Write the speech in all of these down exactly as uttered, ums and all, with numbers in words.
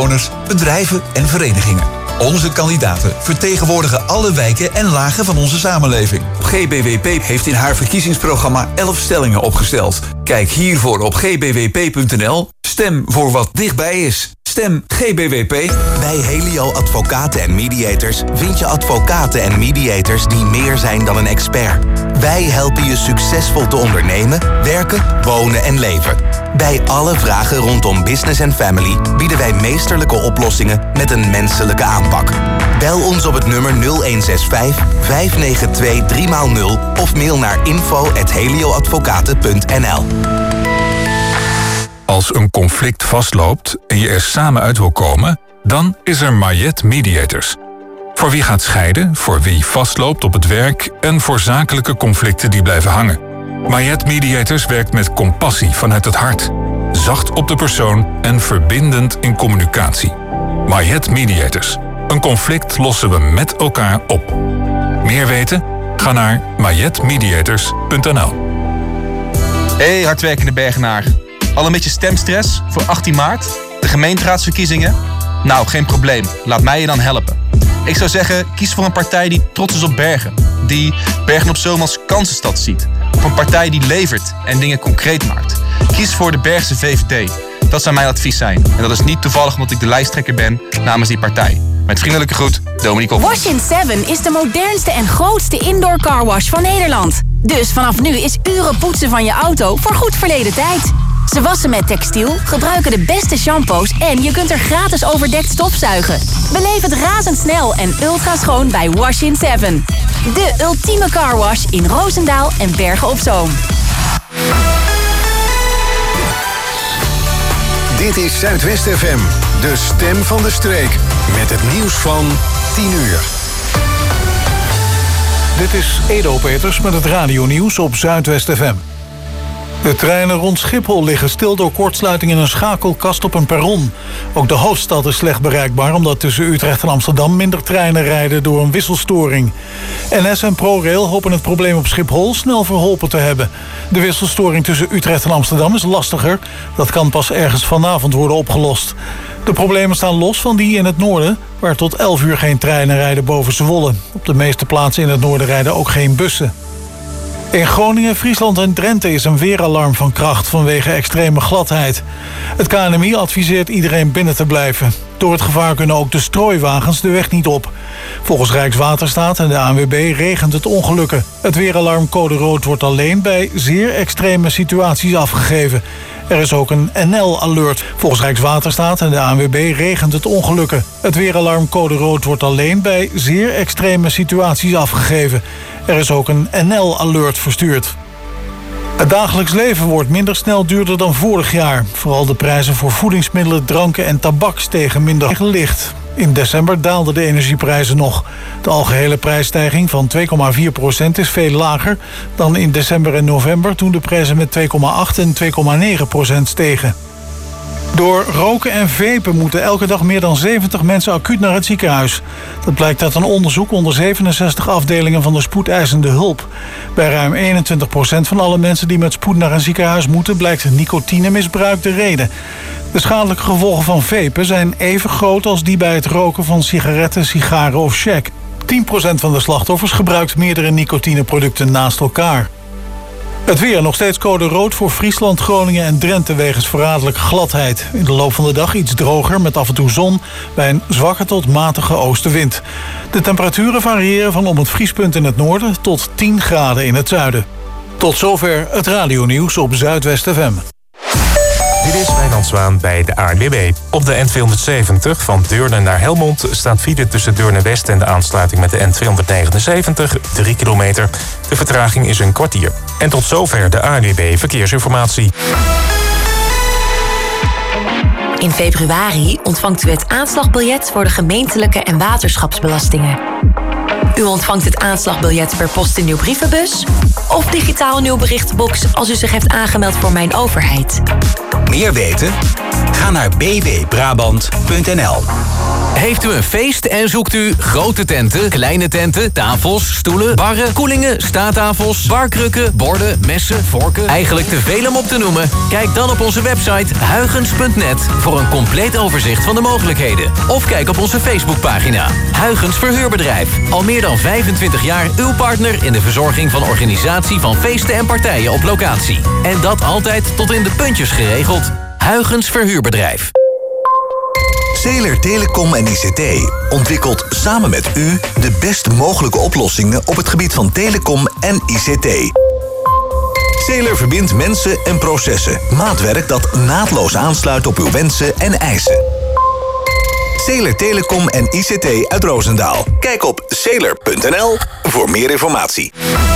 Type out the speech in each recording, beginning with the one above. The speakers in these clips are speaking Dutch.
inwoners, bedrijven en verenigingen. Onze kandidaten vertegenwoordigen alle wijken en lagen van onze samenleving. G B W P heeft in haar verkiezingsprogramma elf stellingen opgesteld. Kijk hiervoor op g b w p punt n l. Stem voor wat dichtbij is. Stem G B W P. Bij Helio Advocaten en Mediators vind je advocaten en mediators die meer zijn dan een expert. Wij helpen je succesvol te ondernemen, werken, wonen en leven. Bij alle vragen rondom business en family bieden wij meesterlijke oplossingen met een menselijke aanpak. Bel ons op het nummer nul een zes vijf, vijf negen twee, drie nul of mail naar info at helioadvocaten punt n l. Als een conflict vastloopt en je er samen uit wil komen, dan is er Mayet Mediators. Voor wie gaat scheiden, voor wie vastloopt op het werk en voor zakelijke conflicten die blijven hangen. Mayet Mediators werkt met compassie vanuit het hart, zacht op de persoon en verbindend in communicatie. Mayet Mediators. Een conflict lossen we met elkaar op. Meer weten? Ga naar mayet mediators punt n l. Hey hardwerkende Bergenaar. Al een beetje stemstress voor achttien maart? De gemeenteraadsverkiezingen? Nou, geen probleem. Laat mij je dan helpen. Ik zou zeggen, kies voor een partij die trots is op Bergen. Die Bergen op Zoom als kansenstad ziet. Of een partij die levert en dingen concreet maakt. Kies voor de Bergse V V D. Dat zou mijn advies zijn. En dat is niet toevallig omdat ik de lijsttrekker ben namens die partij. Met vriendelijke groet, Dominique Hoffman. Wash in seven is de modernste en grootste indoor carwash van Nederland. Dus vanaf nu is uren poetsen van je auto voor goed verleden tijd. Ze wassen met textiel, gebruiken de beste shampoos en je kunt er gratis overdekt stofzuigen. Beleef het razendsnel en ultra schoon bij Wash in seven. De ultieme carwash in Roosendaal en Bergen op Zoom. Dit is Zuidwest F M, de stem van de streek. Met het nieuws van tien uur. Dit is Edo Peters met het radionieuws op Zuidwest F M. De treinen rond Schiphol liggen stil door kortsluiting in een schakelkast op een perron. Ook de hoofdstad is slecht bereikbaar omdat tussen Utrecht en Amsterdam minder treinen rijden door een wisselstoring. N S en ProRail hopen het probleem op Schiphol snel verholpen te hebben. De wisselstoring tussen Utrecht en Amsterdam is lastiger. Dat kan pas ergens vanavond worden opgelost. De problemen staan los van die in het noorden, waar tot elf uur geen treinen rijden boven Zwolle. Op de meeste plaatsen in het noorden rijden ook geen bussen. In Groningen, Friesland en Drenthe is een weeralarm van kracht vanwege extreme gladheid. Het K N M I adviseert iedereen binnen te blijven. Door het gevaar kunnen ook de strooiwagens de weg niet op. Volgens Rijkswaterstaat en de A N W B regent het ongelukken. Het weeralarm code rood wordt alleen bij zeer extreme situaties afgegeven. Er is ook een N L-alert. Volgens Rijkswaterstaat en de A N W B regent het ongelukken. Het weeralarm code rood wordt alleen bij zeer extreme situaties afgegeven. Er is ook een N L-alert verstuurd. Het dagelijks leven wordt minder snel duurder dan vorig jaar. Vooral de prijzen voor voedingsmiddelen, dranken en tabak stegen minder licht. In december daalden de energieprijzen nog. De algehele prijsstijging van twee komma vier procent is veel lager dan in december en november, toen de prijzen met twee komma acht en twee komma negen procent stegen. Door roken en vapen moeten elke dag meer dan zeventig mensen acuut naar het ziekenhuis. Dat blijkt uit een onderzoek onder zevenenzestig afdelingen van de spoedeisende hulp. Bij ruim eenentwintig procent van alle mensen die met spoed naar een ziekenhuis moeten, blijkt nicotinemisbruik de reden. De schadelijke gevolgen van vapen zijn even groot als die bij het roken van sigaretten, sigaren of shag. tien procent van de slachtoffers gebruikt meerdere nicotineproducten naast elkaar. Het weer, nog steeds code rood voor Friesland, Groningen en Drenthe wegens verraderlijke gladheid. In de loop van de dag iets droger met af en toe zon bij een zwakke tot matige oostenwind. De temperaturen variëren van om het vriespunt in het noorden tot tien graden in het zuiden. Tot zover het radionieuws op Zuidwest F M. Dit is Wijnand Zwaan bij de A N W B. Op de N tweehonderdzeventig van Deurne naar Helmond staat file tussen Deurne West en de aansluiting met de N tweehonderdnegenenzeventig, drie kilometer. De vertraging is een kwartier. En tot zover de A N W B Verkeersinformatie. In februari ontvangt u het aanslagbiljet voor de gemeentelijke en waterschapsbelastingen. U ontvangt het aanslagbiljet per post in uw brievenbus of digitaal in uw berichtenbox als u zich heeft aangemeld voor Mijn Overheid. Meer weten? Ga naar b w brabant punt n l. Heeft u een feest en zoekt u grote tenten, kleine tenten, tafels, stoelen, barren, koelingen, staattafels, barkrukken, borden, messen, vorken? Eigenlijk te veel om op te noemen? Kijk dan op onze website huygens punt net voor een compleet overzicht van de mogelijkheden. Of kijk op onze Facebookpagina. Huygens Verhuurbedrijf. Al meer dan vijfentwintig jaar uw partner in de verzorging van organisatie van feesten en partijen op locatie. En dat altijd tot in de puntjes geregeld. Huygens Verhuurbedrijf. Zeeler Telecom en I C T ontwikkelt samen met u de best mogelijke oplossingen op het gebied van telecom en I C T. Zeeler verbindt mensen en processen. Maatwerk dat naadloos aansluit op uw wensen en eisen. Zeeler Telecom en I C T uit Roosendaal. Kijk op zeeler punt n l voor meer informatie.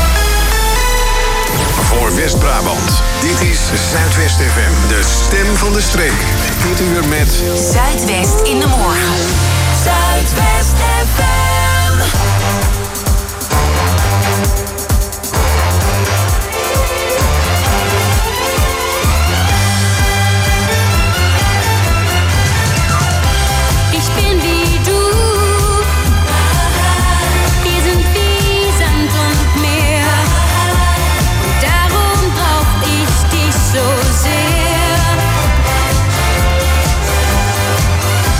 Voor West-Brabant. Dit is Zuidwest F M, de stem van de streek. Dit uur met Zuidwest in de morgen. Zuidwest F M. Ich bin wie du. Wir sind wie Sand und Meer. Und darum brauch ich dich so sehr.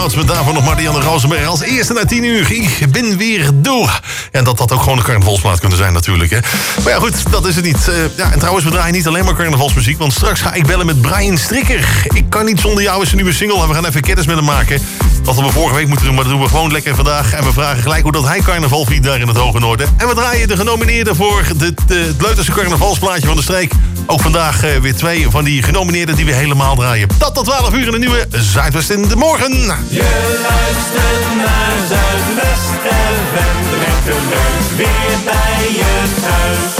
Clouds met daarvoor nog Marianne Rosenberg. Als eerste na tien uur, ik ben weer door. En dat had ook gewoon een carnavalsplaat kunnen zijn natuurlijk. Hè. Maar ja goed, dat is het niet. Uh, ja, en trouwens, we draaien niet alleen maar carnavalsmuziek. Want straks ga ik bellen met Brian Strikker. Ik kan niet zonder jou, is een nieuwe single. En we gaan even kennis met hem maken. Wat we vorige week moeten doen, maar dat doen we gewoon lekker vandaag. En we vragen gelijk hoe dat hij carnaval viert daar in het Hoge Noorden. En we draaien de genomineerden voor de, de, het Leuterse carnavalsplaatje van de streek. Ook vandaag uh, weer twee van die genomineerden die we helemaal draaien. Dat tot twaalf uur in de nieuwe Zuidwest in de morgen. Je luistert naar Zuidwest F M, brengt de leuk weer bij je thuis.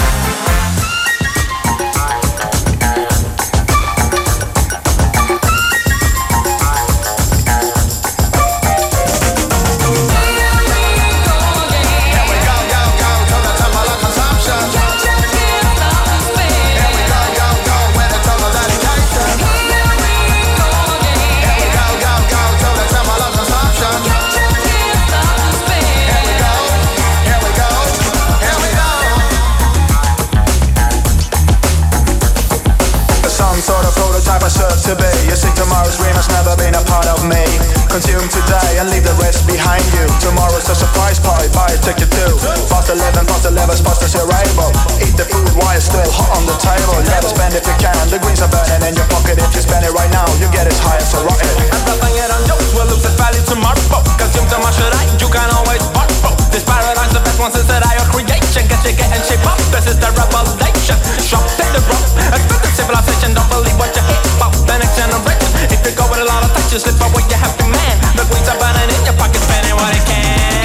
To be, you see tomorrow's dream has never been a part of me. Consume today and leave the rest behind you. Tomorrow's a surprise party, buy a ticket too. Fast eleven, fast eleven, fast as you're able. Eat the food while it's still hot on the table. Never spend if you can, the greens are burning in your pocket. If you spend it right now, you get as high as a rocket. Everything it on jokes will lose its value tomorrow. Consume too much today, you can always borrow. This paradise, the best one since that I creation. Get you getting shape up, this is the revelation. Shop, take the rope, expensive civilization. Don't believe what you hear about the next generation. If you go with a lot of touch, you slip away, you happy man. The greens are burning in your pocket, spending what it can.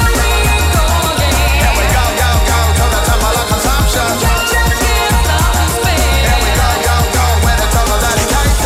Here we go, go, go, to the temple of consumption. Here we go, go, go, with the total dedication.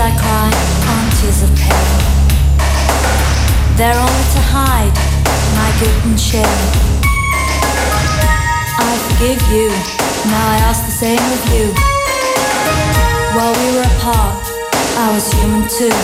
I cry on tears of pain. They're only to hide my guilt and shame. I forgive you, now I ask the same of you. While we were apart, I was human too.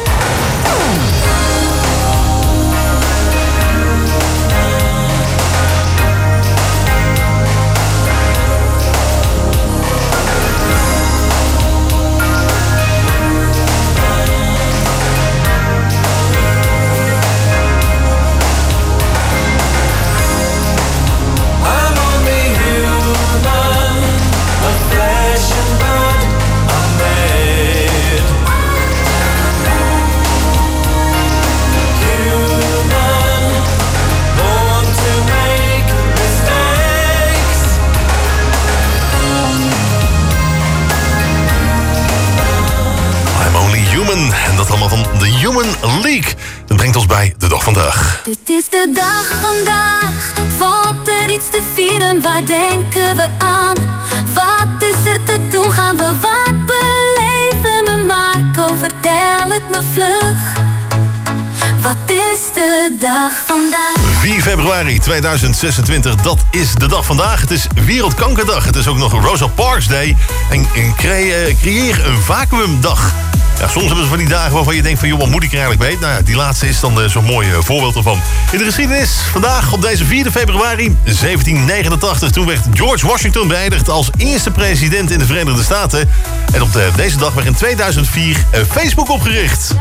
En dat allemaal van The Human League. Dat brengt ons bij de dag vandaag. Dit is de dag vandaag. Valt er iets te vieren? Waar denken we aan? Wat is er te doen? Gaan we wat beleven? We maken, vertel het me vlug. Wat is de dag vandaag? vier februari tweeduizend zesentwintig, dat is de dag vandaag. Het is Wereldkankerdag. Het is ook nog Rosa Parks Day. En, en cre- creëer een vacuümdag. Ja, soms hebben ze van die dagen waarvan je denkt van... joh, wat moet ik er eigenlijk mee? Nou ja, die laatste is dan uh, zo'n mooi uh, voorbeeld ervan. In de geschiedenis, vandaag op deze vierde februari zeventien negenentachtig... toen werd George Washington beëdigd als eerste president in de Verenigde Staten. En op de, deze dag werd in tweeduizend vier uh, Facebook opgericht.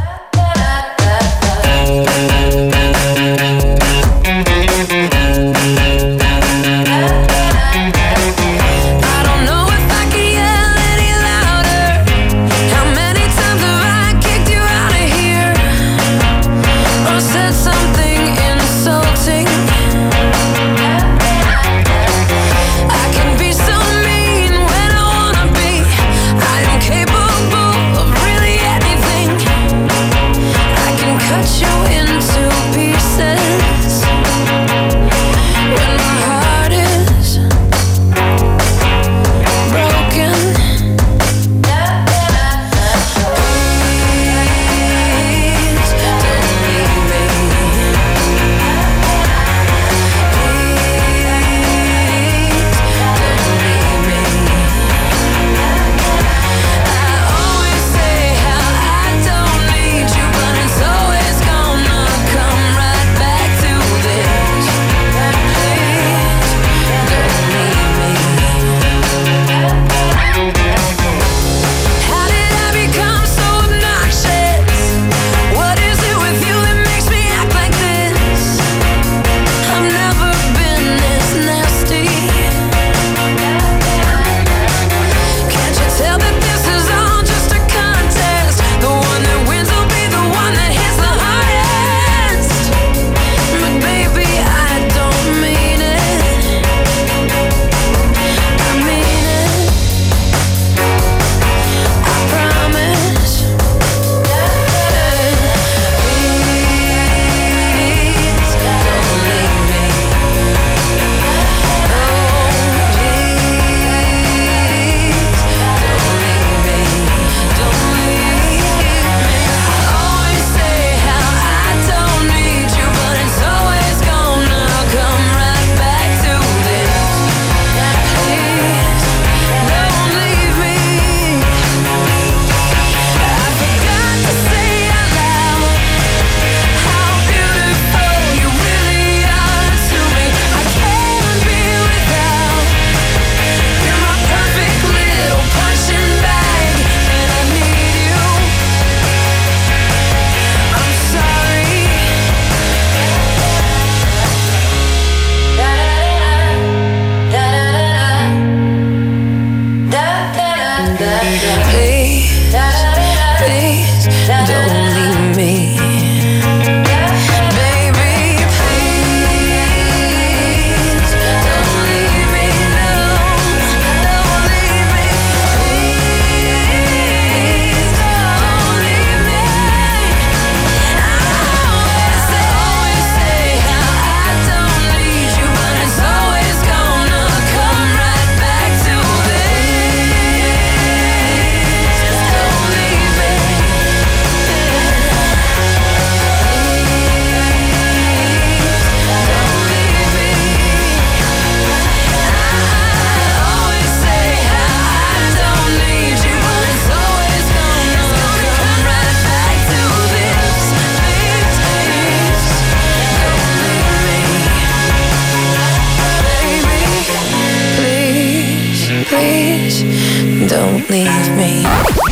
leave me.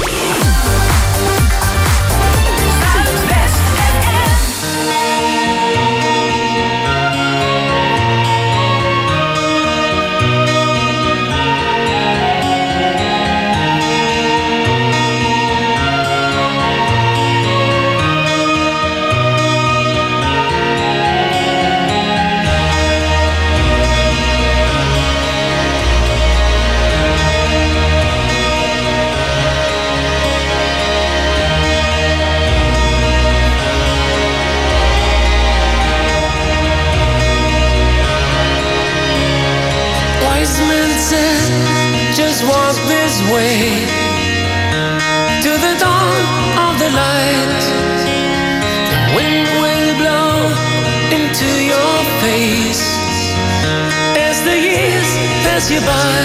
Just walk this way to the dawn of the light. The wind will blow into your face as the years pass you by.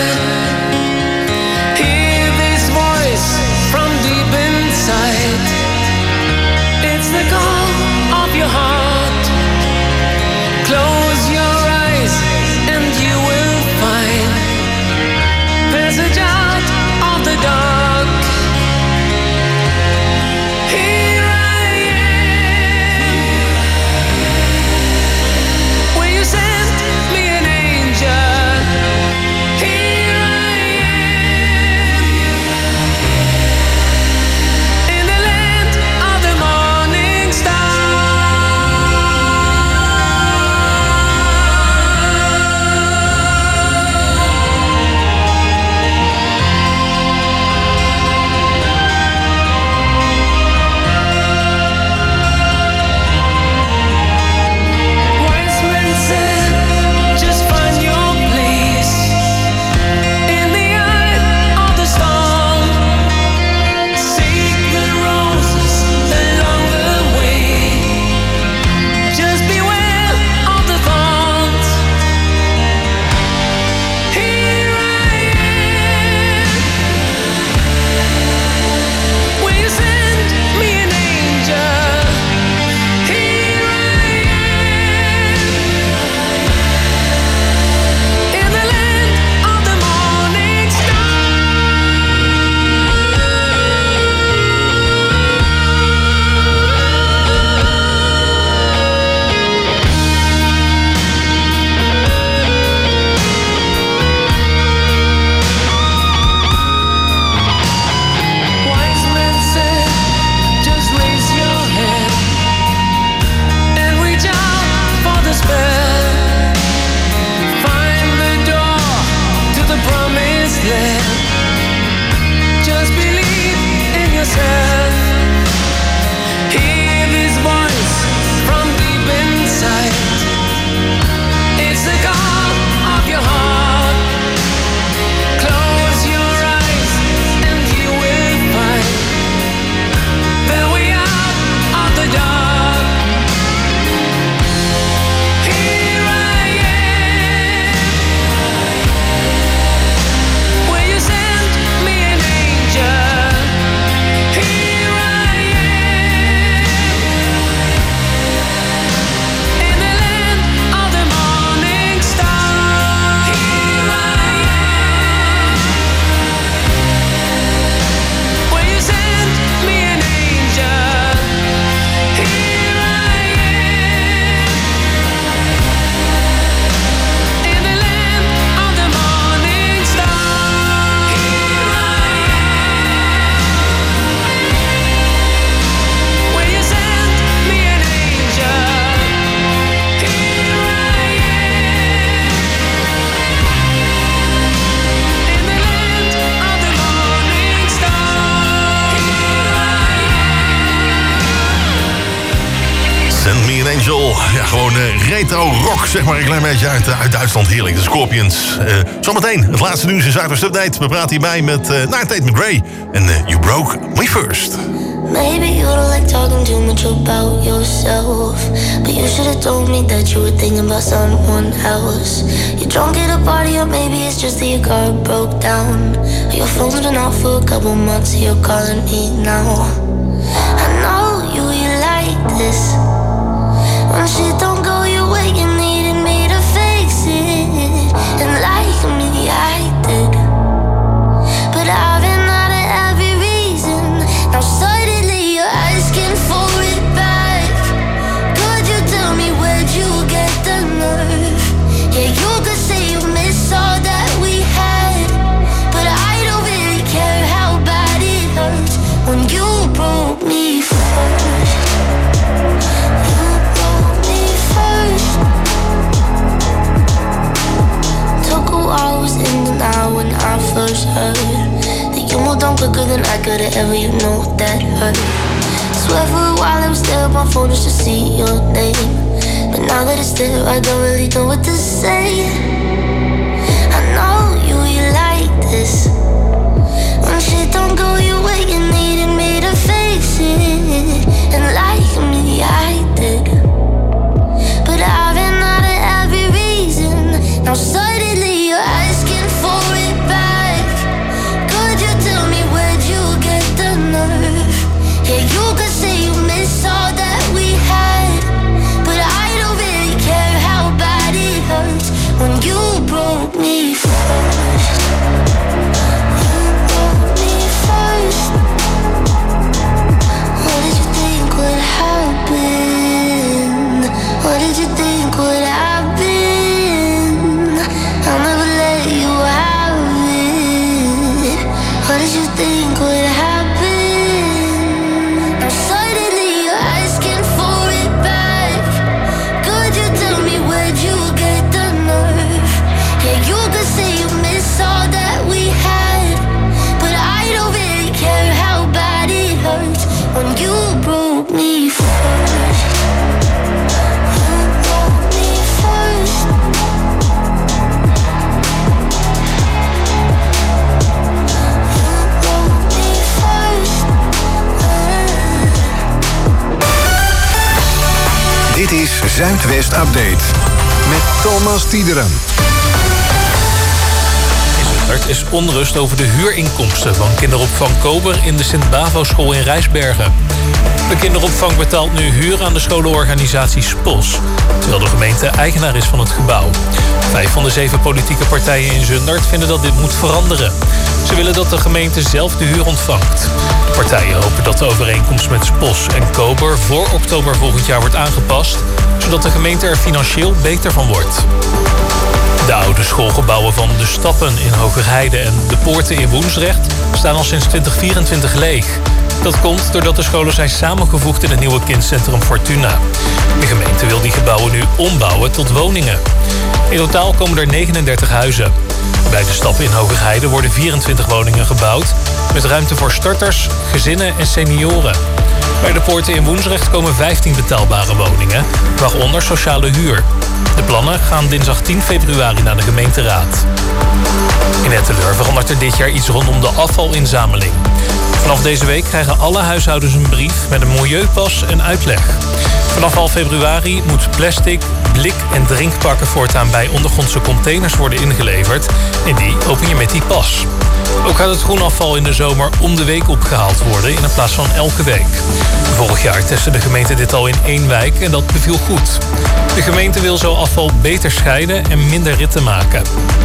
Hear this voice from deep inside. It's the call of your heart. Close your eyes and you will find passage out of the dark. Here I am. Will you send me an angel? Here I am. In the land of the morning star. Ja, gewoon uh, retro rock, zeg maar, een klein beetje uit, uh, uit Duitsland. Heerlijk, de Scorpions. Uh, zometeen, het laatste nieuws in Zuidoost Update. We praten hierbij met uh, naar Tate McRae. En uh, You Broke Me First. Maybe you don't like talking too much about yourself, but you should have told me that you were thinking about someone else. You're drunk at a party, or maybe it's just that your car broke down. Your phone's been off for a couple months, so you're calling me now. I know you, you like this. When shit don't go your way, you needed me to fix it. And like me, I did. But I've been out whenever you know that hurt. Swear for a while I was there on my phone just to see your name, but now that it's there I don't really know what to say. I know you, you like this. When shit don't go your way, you needed me to face it. And like me, I did, but I've been out of every reason. Now suddenly you're asking for it back. Could you tell me where'd you get the nerve? Yeah, you could say you miss all that we had, but I don't really care how bad it hurts when you broke me first. You broke me first. What did you think would happen? What did you think would happen? I'll never let you have it. What did you think would happen? Now suddenly you're asking for it back. Could you tell me where'd you get the nerve? Yeah, you could say you miss all that we had, but I don't really care how bad it hurts when you broke me first. You broke me first. Dit is Zuidwest Update met Thomas Tiederen. Er is onrust over de huurinkomsten van kinderopvang Kober in de Sint-Bavo-school in Rijsbergen. De kinderopvang betaalt nu huur aan de scholenorganisatie SPOS, terwijl de gemeente eigenaar is van het gebouw. Vijf van de zeven politieke partijen in Zundert vinden dat dit moet veranderen. Ze willen dat de gemeente zelf de huur ontvangt. De partijen hopen dat de overeenkomst met SPOS en Kober voor oktober volgend jaar wordt aangepast, zodat de gemeente er financieel beter van wordt. De oude schoolgebouwen van De Stappen in Hogerheide en De Poorten in Woensdrecht staan al sinds twintig vierentwintig leeg. Dat komt doordat de scholen zijn samengevoegd in het nieuwe kindcentrum Fortuna. De gemeente wil die gebouwen nu ombouwen tot woningen. In totaal komen er negenendertig huizen. Bij De Stappen in Hogerheide worden vierentwintig woningen gebouwd, met ruimte voor starters, gezinnen en senioren. Bij De Poorten in Woensdrecht komen vijftien betaalbare woningen, waaronder sociale huur. De plannen gaan dinsdag tien februari naar de gemeenteraad. In Etteleur verandert er dit jaar iets rondom de afvalinzameling. Vanaf deze week krijgen alle huishoudens een brief met een milieupas en uitleg. Vanaf half februari moet plastic, blik en drinkpakken voortaan bij ondergrondse containers worden ingeleverd. En die open je met die pas. Ook gaat het groenafval in de zomer om de week opgehaald worden in plaats van elke week. Vorig jaar testte de gemeente dit al in één wijk en dat beviel goed. De gemeente wil zo afval beter scheiden en minder ritten maken.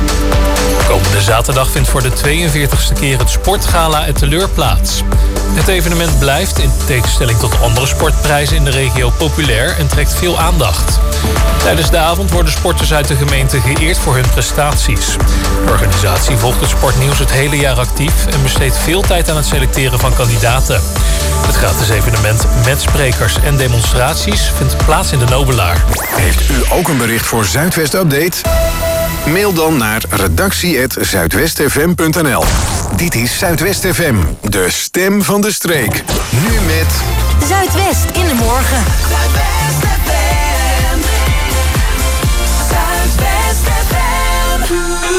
Komende zaterdag vindt voor de tweeënveertigste keer het Sportgala Etteleur plaats. Het evenement blijft, in tegenstelling tot andere sportprijzen in de regio, populair en trekt veel aandacht. Tijdens de avond worden sporters uit de gemeente geëerd voor hun prestaties. De organisatie volgt het sportnieuws het hele jaar actief en besteedt veel tijd aan het selecteren van kandidaten. Het gratis evenement met sprekers en demonstraties vindt plaats in de Nobelaar. Heeft u ook een bericht voor Zuidwest Update? Mail dan naar redactie at zuidwestfm punt n l. Dit is Zuidwest F M, de stem van de streek. Nu met Zuidwest in de morgen. Zuidwest F M. Zuidwest F M.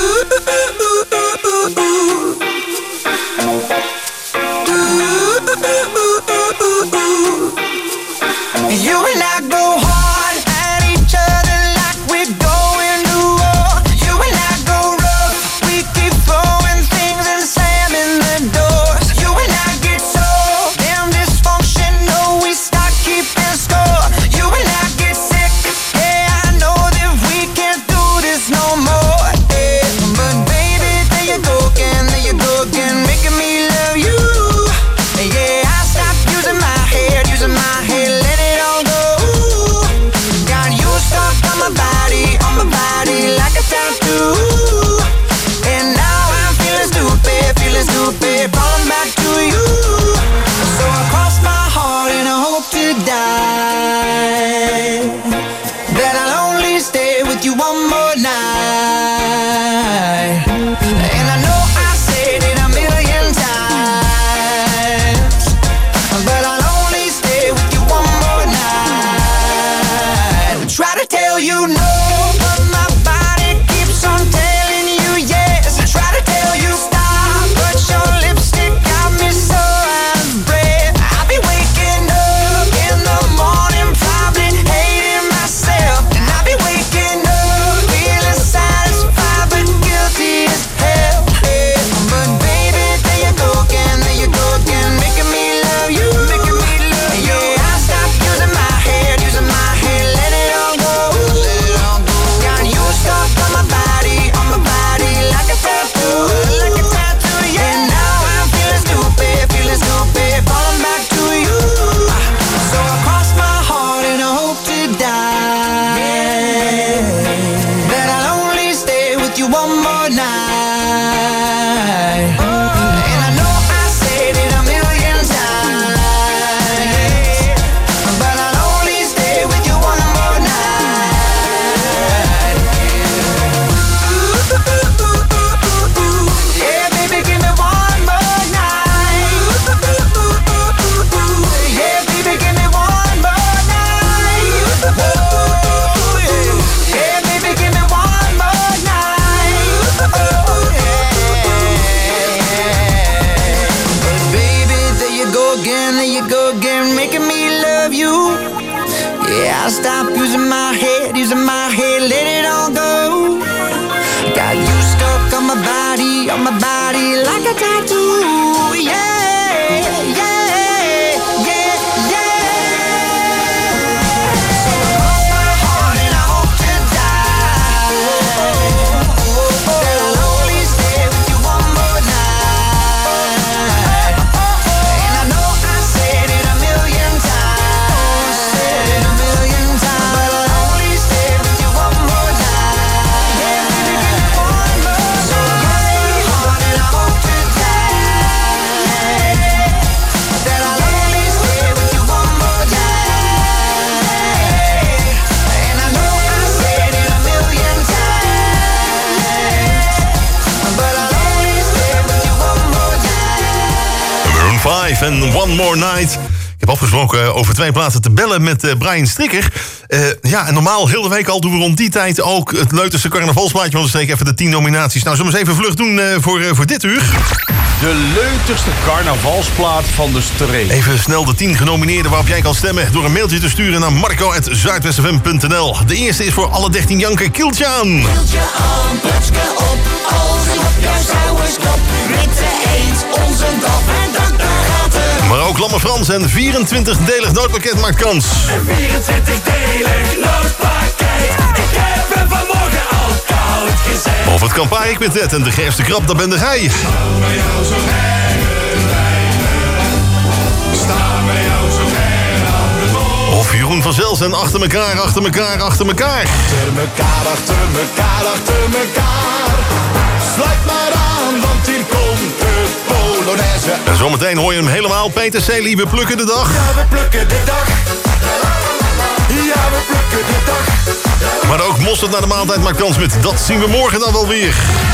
You and I go hard at each other like we're going to war. You and I go rough, we keep throwing things and slamming the doors. You and I get so damn dysfunctional, we start keeping score. You and I get try to tell you no, but my body keeps on telling you yes. I try to tell you stop, but your lipstick got me so out of breath. I'll be waking up in the morning, probably hating myself, and I'll be waking up feeling satisfied but guilty as hell. Yeah. But baby, there you go again, there you go again, making me love you, making me love you. Yeah, I stopped using my head, using my head, let it all go, let it all go. Got you stuck on my body, on my body, like a tattoo, like a tattoo. Yeah, now I'm feeling stupid, feeling stupid, falling back to you. So I cross my heart and I hope to die, that I'll only stay with you one more night. And I know I said it a million times, but I'll only stay with you one more night. Yeah, baby, give me one more night. Yeah, baby, give me one more night. Yeah, baby, give me one more night. But baby, there you go again, there you go again, making me love you. Yeah, I'll stop using my head, using my head, let it all go. Got you stuck on my body, on my body, like a tattoo. Yeah, yeah, yeah, yeah. So I cross my heart and I hope to die, that I'll only stay with you one more night. And I know I said it a million times, said it a million times, but I'll only stay with you one more night. Yeah, baby, give me one more. So I cross my heart and I hope to die, that I'll only stay with you one more night. And I know I said it a million times, but I'll only stay with you one more night. Maroon vijf en One More Night. Ik heb afgesproken over twee plaatsen te bellen met uh, Brian Strikker. Uh, ja, en normaal, heel de week al doen we rond die tijd ook het leuterste carnavalsplaatje van de streek. Even de tien nominaties. Nou, zullen we eens even vlug doen uh, voor, uh, voor dit uur? De leuterste carnavalsplaat van de streek. Even snel de tien genomineerden waarop jij kan stemmen door een mailtje te sturen naar marco apenstaartje zuidwest f m punt n l. De eerste is voor alle dertien janken Kieltjaan. Kieltje aan, putske op, als ik op jouw sauerskop. Witte eend, onze dop en dank daar gaat er. Maar ook Lamme Frans en vierentwintig-delig noodpakket maakt kans. Een vierentwintig-delig noodpakket. Ik heb hem vanmorgen al koud gezet. Of het Campari Quintet en de Gerfste Krab, dat ben de gij. Staan bij jou zo ver Staan bij jou zo ver aan de boom. Of Jeroen van Zels en achter mekaar, achter mekaar, achter mekaar. Achter mekaar, achter mekaar, achter mekaar. Sluit maar aan, want hier komt de Polonaise. En zometeen hoor je hem helemaal. Peter Celi, we plukken de dag. Ja, we plukken de dag. Ja, we plukken de dag. Maar ook mosterd naar de maaltijd maakt kans met Dat zien we morgen dan wel weer.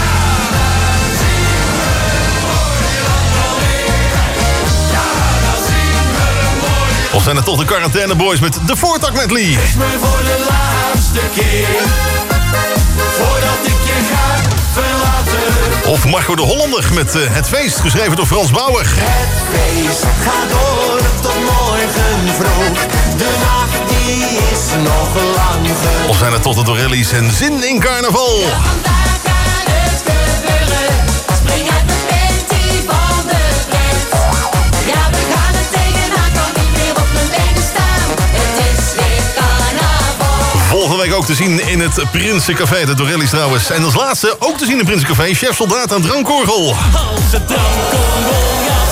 Of zijn het toch de quarantaineboys met de Voortak medley? Is me voor de laatste keer. Voordat ik je ga verlaten. Of Marco de Hollander met uh, Het Feest, geschreven door Frans Bauer. Het feest gaat door tot morgen vroeg. De nacht die is nog lang genoeg. Of zijn het toch de Dorelli's en Zin in Carnaval? Ja, vandaag gaat het gebeuren. Spring uit de panty van de pret. Ja, we gaan het tegenaan, kan niet meer op mijn benen staan. Het is weer carnaval. Volgende week ook te zien in het Prinsencafé, de Dorelli's trouwens. En als laatste ook te zien in het Prinsencafé, Chef Soldaat aan Drankorgel. Als het drankorgel gaat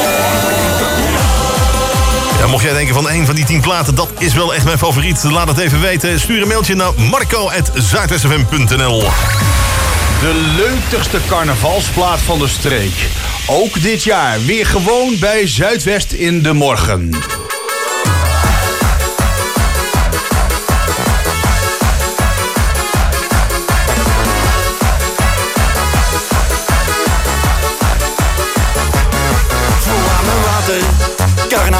Ja, mocht jij denken van een van die tien platen, dat is wel echt mijn favoriet. Laat het even weten. Stuur een mailtje naar marco apenstaartje zuidwest f m punt n l. De leutigste carnavalsplaat van de streek. Ook dit jaar weer gewoon bij Zuidwest in de morgen.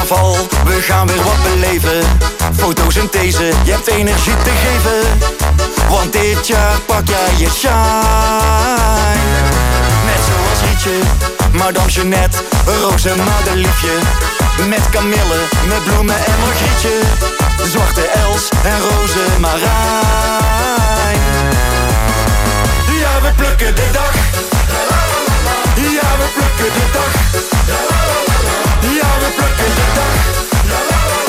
carnaval, we gaan weer wat beleven. Fotosynthese, je hebt energie te geven. Want dit jaar pak jij je shine. Net zoals Rietje, Madame Jeannette, Roos en Madeliefje. Met Camille, met Bloemen en Margrietje. Zwarte Els en Roze Marijn. Ja, we plukken de dag. Ja, we plukken de dag. Ja, we plukken de dag. Ja,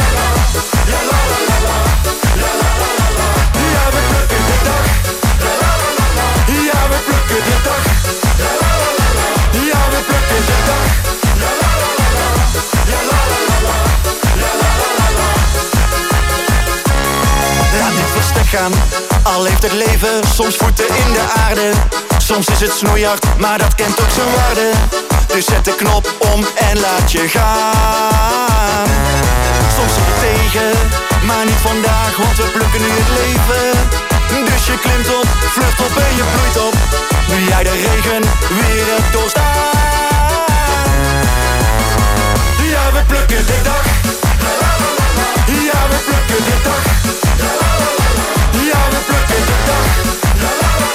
we plukken de dag. Ja, we plukken de dag. Ja, we plukken de dag. Laat dit verstek gaan, al heeft het leven soms voeten in de aarde. Soms is het snoeihard, maar dat kent ook zijn waarde. Dus zet de knop om en laat je gaan. Soms zit je tegen, maar niet vandaag, want we plukken nu het leven. Dus je klimt op, vlucht op en je bloeit op. Nu jij de regen weer hebt doorstaan. Ja, we plukken de dag. Ja, we plukken de dag. Ja, we plukken de dag. Ja,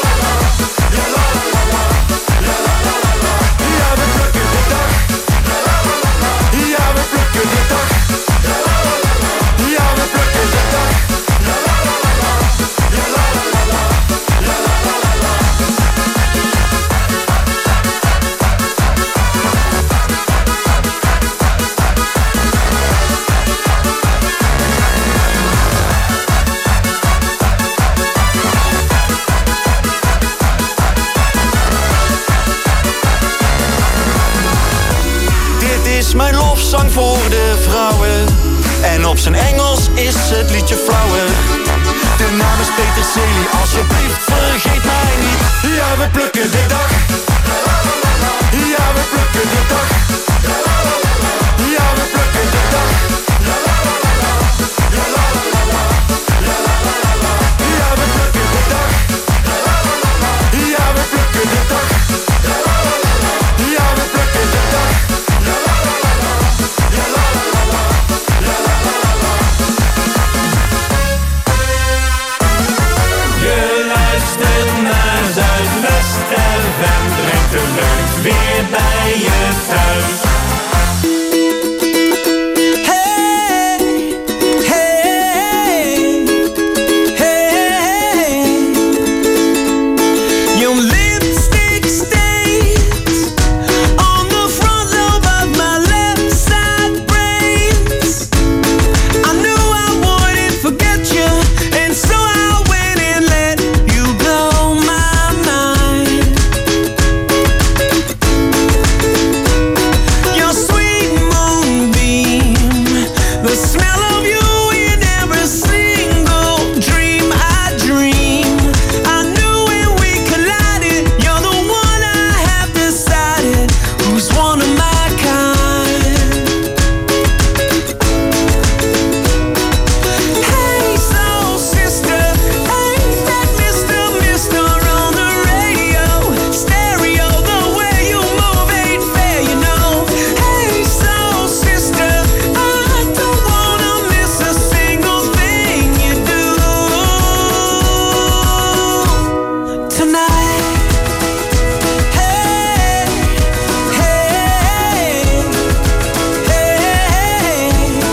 we plukken de dag. Ja, we plukken de dag. Ja, we plukken de dag. Is mijn lofzang voor de vrouwen. En op zijn Engels is het liedje flauwer. De naam is Peterselie, alsjeblieft vergeet mij niet. Ja, we plukken de dag. Ja, we plukken de dag. Ja, we plukken de dag. Ja, we plukken de dag. Ja, we plukken de dag. Ja, we plukken de dag. Weer bij je thuis. Hey, hey, hey. Your lipstick stains on the front lobe of my left side brains. I knew I wouldn't forget you, and so I went and let you blow my mind. Your sweet moonbeam, the smell of you in every single dream I dream. I knew when we collided, you're the one I have decided who's one of my kind. Hey, soul sister, ain't that Mister Mister on the radio? Stereo, the way you move ain't fair, you know. Hey, soul sister, I don't wanna miss a single thing you do tonight. Hey, hey, hey.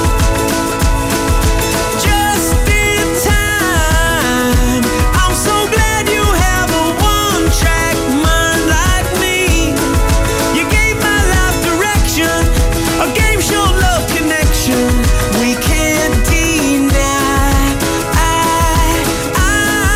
Just in time. I'm so glad you have a one-track mind like me. You gave my life direction, a game show love connection we can't deny. I, I,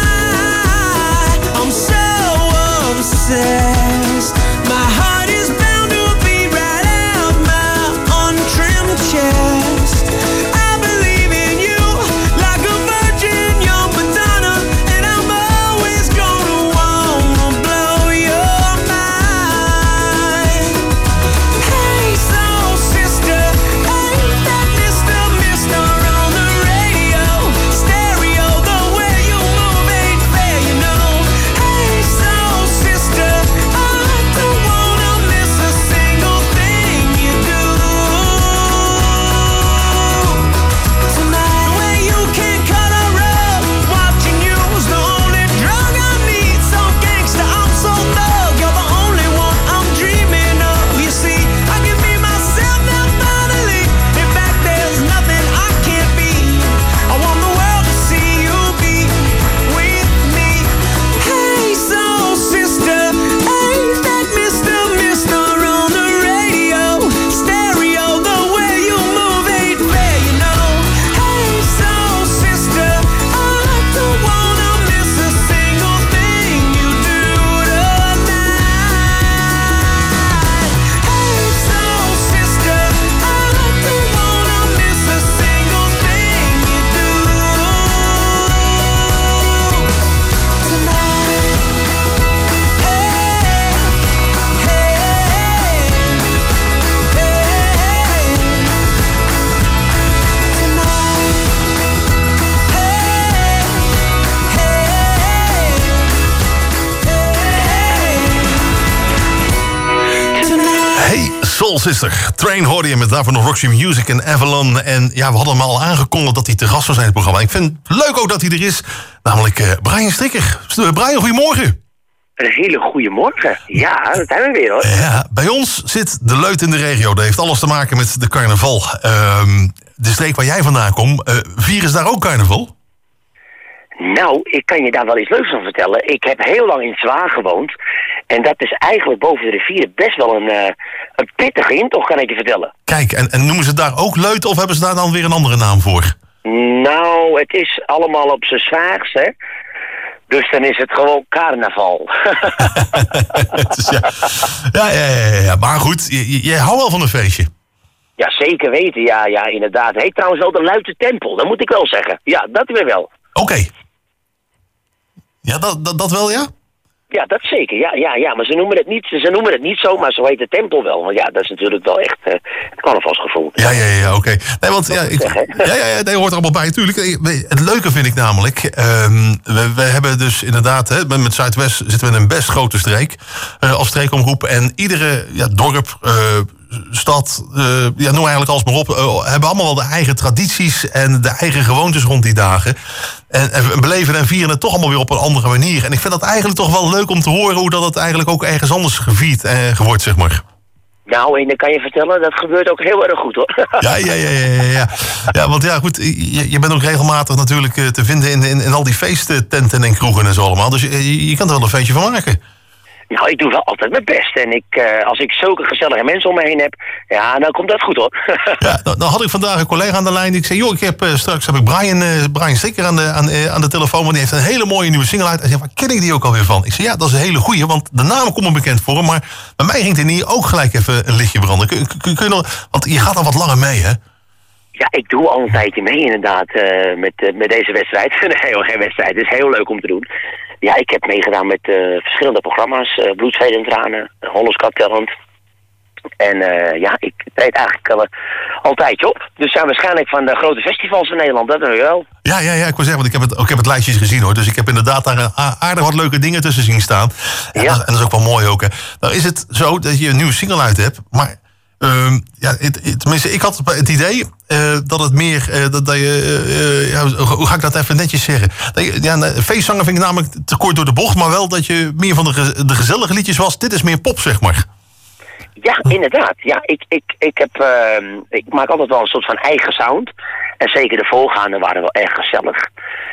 I'm so obsessed. My heart is bound to beat right out my untrimmed chest. I believe in you like a virgin young Madonna, and I'm always gonna wanna blow your mind. Hey, soul sister, ain't that Mister Mister on the radio? Stereo, the way you move ain't fair, you know. Hey, soul sister, Soul Sister. Train hoorde je met daarvoor nog Roxy Music en Avalon. En ja, we hadden hem al aangekondigd dat hij te gast zou zijn in het programma. Ik vind het leuk ook dat hij er is. Namelijk uh, Brian Strikker. Uh, Brian, goedemorgen. Een hele goede morgen. Ja, dat zijn we weer hoor. Ja, bij ons zit de Leut in de regio. Dat heeft alles te maken met de carnaval. Uh, de streek waar jij vandaan komt, uh, vieren ze daar ook carnaval? Nou, ik kan je daar wel iets leuks van vertellen. Ik heb heel lang in Zwaar gewoond. En dat is eigenlijk boven de rivieren best wel een, uh, een pittige intocht, kan ik je vertellen. Kijk, en, en noemen ze het daar ook Leut of hebben ze daar dan weer een andere naam voor? Nou, het is allemaal op z'n Zwaags, hè. Dus dan is het gewoon carnaval. dus ja. Ja, ja, ja, ja, maar goed, jij houdt wel van een feestje. Ja, zeker weten. Ja, ja, inderdaad. Het heet trouwens wel de Luite Tempel, dat moet ik wel zeggen. Ja, dat weer wel. Oké. Okay. Ja, dat, dat, dat wel, ja? Ja, dat zeker. Ja, ja, ja. Maar ze noemen het niet, ze noemen het niet zo, maar zo heet de tempel wel. Want ja, dat is natuurlijk wel echt uh, het carnavalsgevoel. Ja, ja, ja, oké. Okay. Nee, want ja, ik, ja, ja, ja, nee, hoort er allemaal bij, natuurlijk. Het leuke vind ik namelijk, um, we, we hebben dus inderdaad, hè, met Zuidwest zitten we in een best grote streek uh, als streekomroep. En iedere ja, dorp, uh, stad, uh, ja, noem eigenlijk alles maar op, uh, hebben allemaal wel de eigen tradities en de eigen gewoontes rond die dagen. En, en beleven en vieren het toch allemaal weer op een andere manier. En ik vind dat eigenlijk toch wel leuk om te horen hoe dat het eigenlijk ook ergens anders gevierd en uh, wordt, zeg maar. Nou, en dan kan je vertellen, dat gebeurt ook heel erg goed, hoor. Ja, ja, ja, ja, ja. Ja, want ja, goed, je, je bent ook regelmatig natuurlijk uh, te vinden in, in, in al die feesttenten en kroegen en zo allemaal. Dus je, je kan er wel een feestje van maken. Nou, ik doe wel altijd mijn best. En ik, uh, als ik zulke gezellige mensen om me heen heb, ja, dan komt dat goed, hoor. Ja, dan, dan had ik vandaag een collega aan de lijn. Die zei, joh, ik heb uh, straks heb ik Brian, uh, Brian Strikker aan de, aan, uh, aan de telefoon. Want die heeft een hele mooie nieuwe single uit. Hij zei, waar ken ik die ook alweer van? Ik zei, ja, dat is een hele goeie, want de naam komt me bekend voor hem. Maar bij mij ging er niet ook gelijk even een lichtje branden. Kun, kun, kun je nog, want je gaat al wat langer mee, hè? Ja, ik doe al een tijdje mee inderdaad uh, met, uh, met deze wedstrijd. Nee, geen wedstrijd. Het is heel leuk om te doen. Ja, ik heb meegedaan met uh, verschillende programma's. Uh, Bloed, zweet en tranen, Hollands Got Talent. En uh, ja, ik treed eigenlijk al, al een tijdje op. Dus ja, waarschijnlijk van de grote festivals in Nederland, dat weet je wel. Ja, ja, ja, ik wil zeggen, want ik heb het, ik heb het lijstjes gezien hoor. Dus ik heb inderdaad daar aardig wat leuke dingen tussen zien staan. En, ja. dat, en dat is ook wel mooi ook. Hè. Nou is het zo dat je een nieuwe single uit hebt, maar... Uh, ja, het, het, tenminste, ik had het idee uh, dat het meer, uh, dat, dat je, uh, ja, hoe ga ik dat even netjes zeggen? Dat je, ja, feestzanger vind ik namelijk te kort door de bocht, maar wel dat je meer van de, de gezellige liedjes was. Dit is meer pop, zeg maar. Ja, inderdaad. Ja, ik, ik, ik, heb, uh, ik maak altijd wel een soort van eigen sound. En zeker de voorgaande waren wel erg gezellig.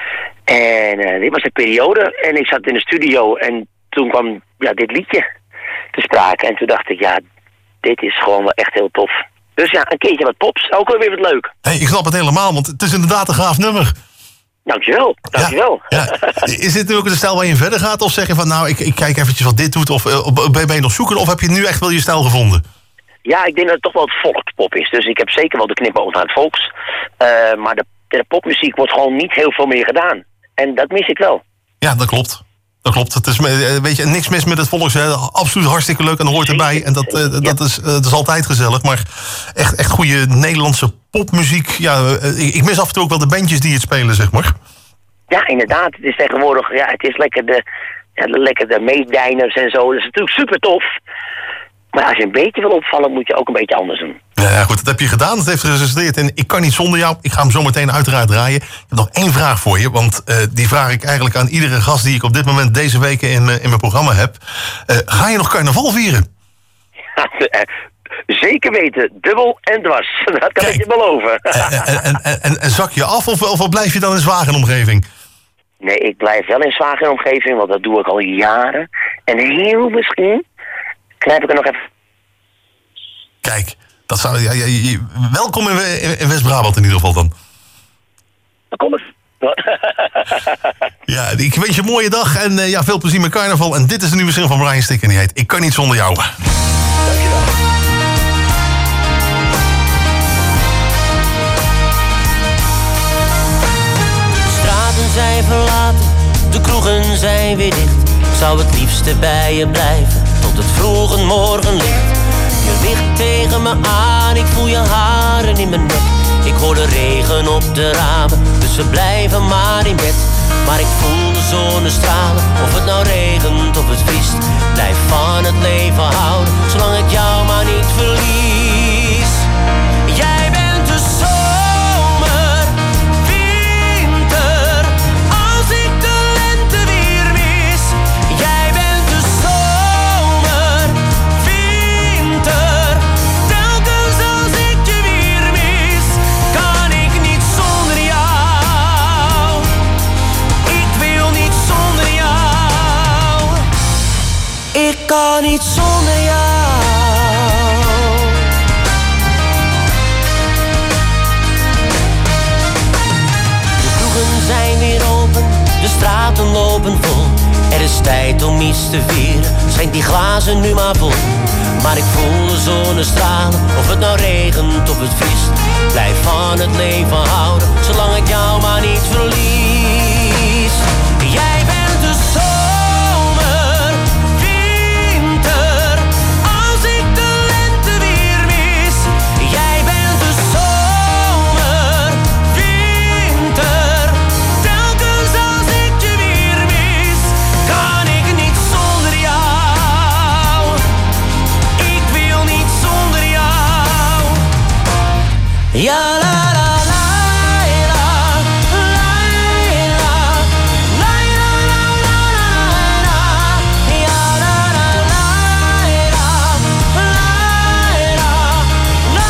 En uh, dit was de periode en ik zat in de studio en toen kwam ja, dit liedje te sprake. En toen dacht ik, ja... dit is gewoon wel echt heel tof. Dus ja, een keertje wat pops, ook wel weer wat leuk. Hey, ik snap het helemaal, want het is inderdaad een gaaf nummer. Dankjewel, dankjewel. Ja, ja. Is dit nu ook de stijl waar je verder gaat? Of zeg je van, nou, ik, ik kijk eventjes wat dit doet? Of uh, ben je nog zoeken? Of heb je nu echt wel je stijl gevonden? Ja, ik denk dat het toch wel het volkspop is. Dus ik heb zeker wel de knipoog naar het volks. Uh, maar de, de popmuziek wordt gewoon niet heel veel meer gedaan. En dat mis ik wel. Ja, dat klopt. Dat klopt. Het is, weet je, niks mis met het volks. Hè. Absoluut hartstikke leuk en dat hoort erbij. En dat, uh, dat, is, uh, dat is altijd gezellig. Maar echt, echt goede Nederlandse popmuziek. Ja, uh, ik mis af en toe ook wel de bandjes die het spelen, zeg maar. Ja, inderdaad. Het is tegenwoordig, ja, het is lekker de, ja, lekker de meedijners en zo. Dat is natuurlijk super tof. Maar als je een beetje wil opvallen, moet je ook een beetje anders doen. Ja, goed, dat heb je gedaan. Dat heeft geresulteerd in Ik kan niet zonder jou. Ik ga hem zo meteen uiteraard draaien. Ik heb nog één vraag voor je. Want uh, die vraag ik eigenlijk aan iedere gast die ik op dit moment deze weken in, uh, in mijn programma heb. Uh, ga je nog carnaval vieren? Zeker weten. Dubbel en dwars. Dat kan Kijk, ik je beloven. En, en, en, en, en zak je af of, of blijf je dan in Zwagenomgeving? Nee, ik blijf wel in Zwagenomgeving. Want dat doe ik al jaren. En heel misschien... knijp ik er nog even. Kijk, dat zou, ja, ja, ja, welkom in, in West-Brabant in ieder geval dan. Dan kom ik. Ja, ik wens je een mooie dag en uh, ja, veel plezier met carnaval. En dit is de nieuwe single van Brian Strikker en die heet Ik kan niet zonder jou. Dankjewel. De straten zijn verlaten, de kroegen zijn weer dicht. Ik zou het liefste bij je blijven tot het vroege morgenlicht. Je ligt tegen me aan, ik voel je haren in mijn nek. Ik hoor de regen op de ramen, dus we blijven maar in bed. Maar ik voel de zonnestralen, of het nou regent of het vriest. Blijf van het leven houden, zolang ik jou maar niet verlies. Ik kan niet zonder jou. De kroegen zijn weer open, de straten lopen vol. Er is tijd om iets te vieren, schenk die glazen nu maar vol. Maar ik voel de zonnestralen, of het nou regent of het vriest. Blijf van het leven houden, zolang ik jou maar niet verlies. Jij bent de zomer, winter, als ik de lente weer mis. Jij bent de zomer, winter, telkens als ik je weer mis. Kan ik niet zonder jou, ik wil niet zonder jou. Ja, la la la la, la la, la la la la, ja la la la la, la la,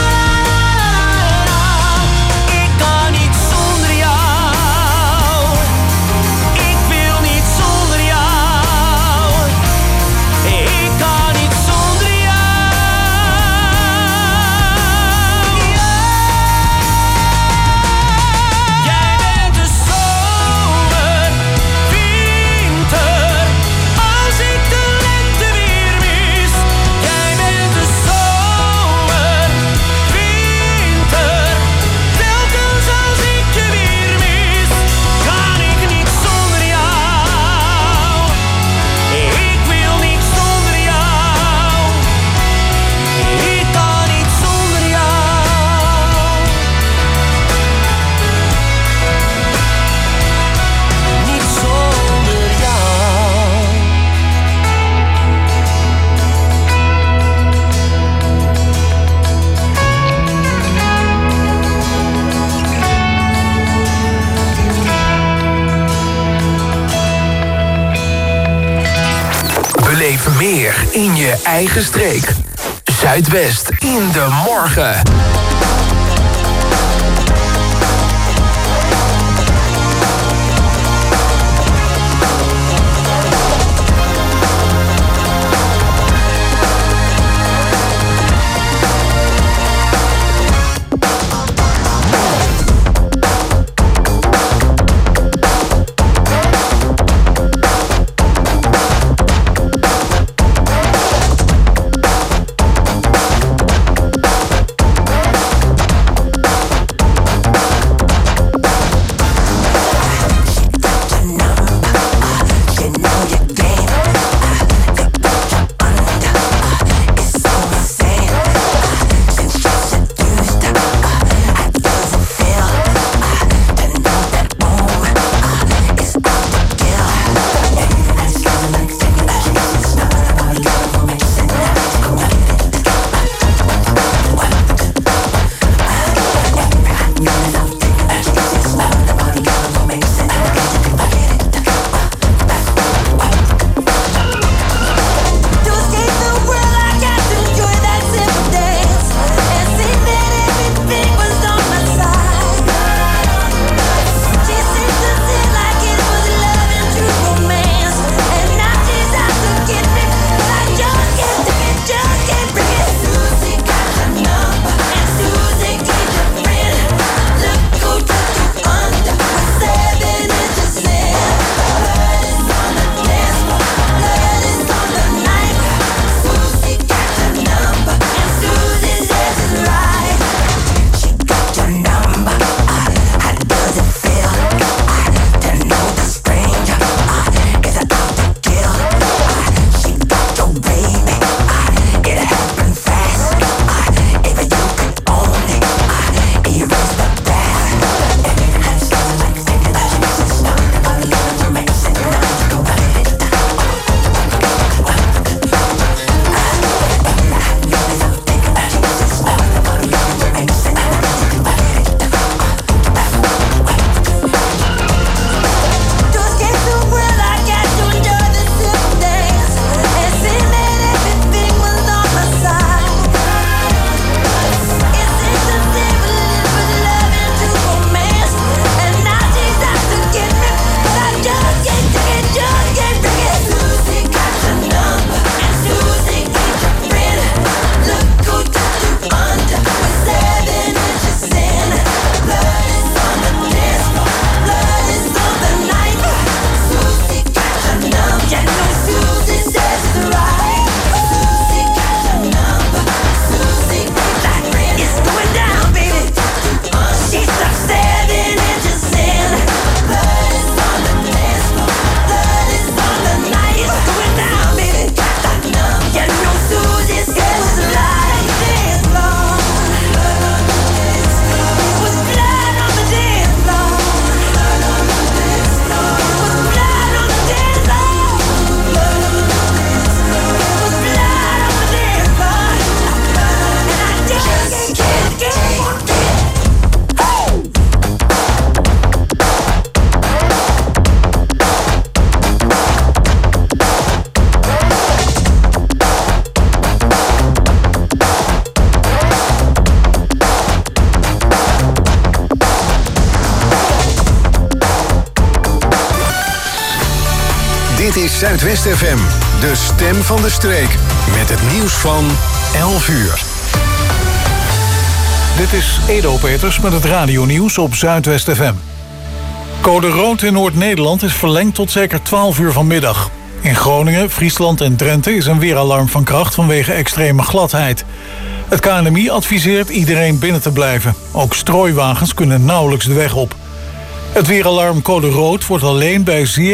la la. Ik kan niet zonder jou, ik wil niet zonder jou, ik kan niet zonder Jij bent de zomer, winter, als ik de lente weer mis. Jij bent de zomer, winter, telkens als ik je weer mis. Kan ik niet zonder jou, ik wil niet zonder jou, ik kan niet zonder jou. Niet zonder jou. Beleef meer in je eigen streek. Zuidwest in de morgen. Dit is Zuidwest F M, de stem van de streek. Met het nieuws van elf uur. Dit is Edo Peters met het radionieuws op Zuidwest F M. Code rood in Noord-Nederland is verlengd tot zeker twaalf uur vanmiddag. In Groningen, Friesland en Drenthe is een weeralarm van kracht vanwege extreme gladheid. Het K N M I adviseert iedereen binnen te blijven. Ook strooiwagens kunnen nauwelijks de weg op. Het weeralarm code rood wordt alleen bij zeer